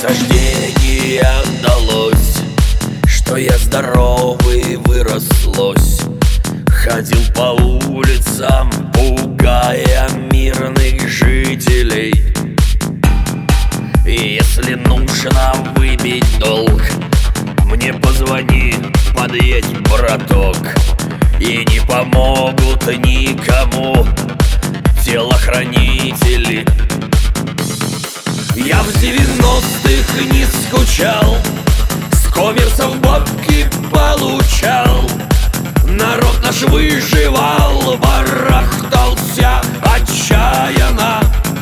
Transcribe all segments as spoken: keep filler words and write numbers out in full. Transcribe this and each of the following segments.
рождения далось, что я здоровый вырослось. Ходил по улицам, пугая мирных жителей. И если нужно выбить долг, мне позвони, подъедь, браток. И не помогут никому телохранители. Я в девяностых не скучал, с коммерсов бабки получал. Народ наш выживал, барахтался отчаянно.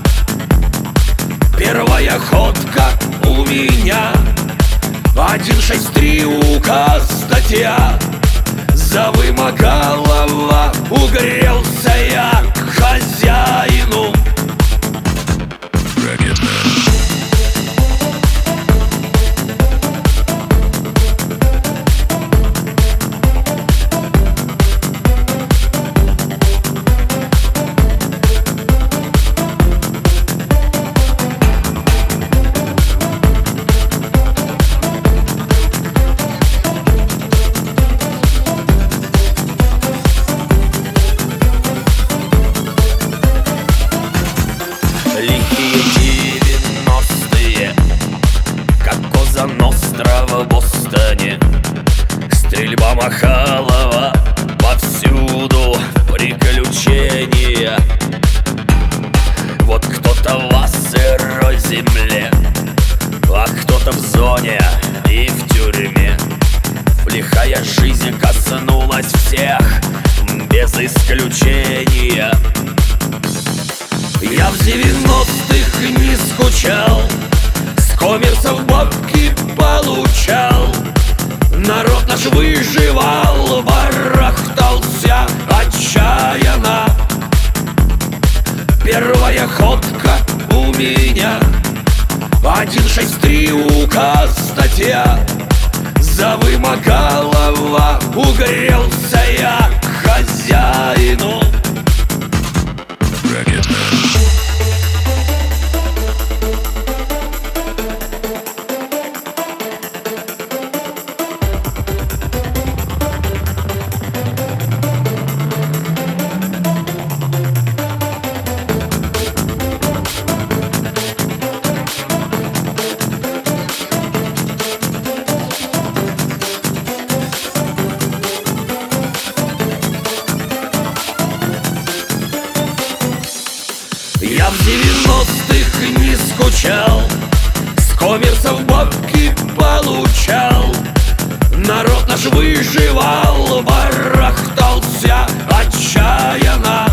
Первая ходка у меня один шесть три указ статья. За вымогалова угрелся я к хозяину. Лихие девяностые, как Коза Ностра в Бостоне. Стрельба Махалова, повсюду приключения. Вот кто-то в сырой земле, а кто-то в зоне и в тюрьме. Лихая жизнь коснулась всех без исключения. Я в девяностых не скучал, с коммерсов бабки получал. Народ наш выживал, барахтался отчаянно. Первая ходка у меня один шесть три указ статья. За вымогалова угрелся я к хозяину. Я в девяностых не скучал, с коммерсов бабки получал. Народ наш выживал, барахтался отчаянно.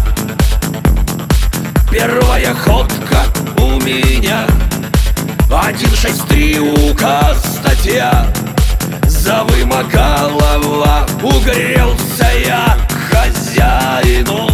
Первая ходка у меня один шесть три указ статья. За вымогалова угрелся я к хозяину.